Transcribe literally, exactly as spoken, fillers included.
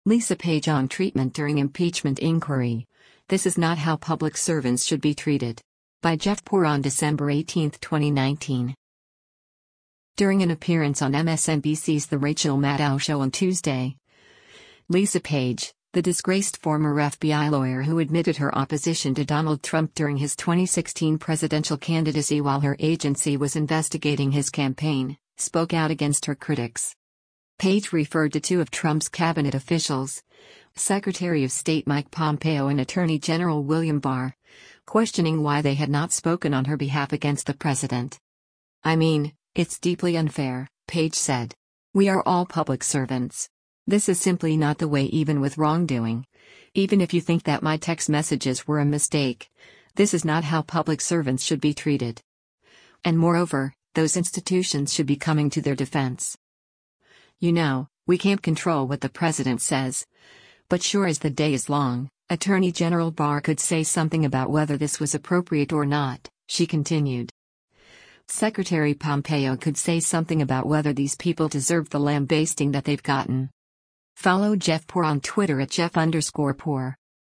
Lisa Page on treatment during impeachment inquiry. This is not how public servants should be treated. By Jeff Poor on December eighteenth, twenty nineteen. During an appearance on M S N B C's The Rachel Maddow Show on Tuesday, Lisa Page, the disgraced former F B I lawyer who admitted her opposition to Donald Trump during his twenty sixteen presidential candidacy while her agency was investigating his campaign, spoke out against her critics. Page referred to two of Trump's cabinet officials, Secretary of State Mike Pompeo and Attorney General William Barr, questioning why they had not spoken on her behalf against the president. "I mean, it's deeply unfair," Page said. "We are all public servants. This is simply not the way, even with wrongdoing. Even if you think that my text messages were a mistake, this is not how public servants should be treated. And moreover, those institutions should be coming to their defense. You know, we can't control what the president says. But sure as the day is long, Attorney General Barr could say something about whether this was appropriate or not," she continued. "Secretary Pompeo could say something about whether these people deserve the lambasting that they've gotten." Follow Jeff Poor on Twitter at Jeff underscore Poor.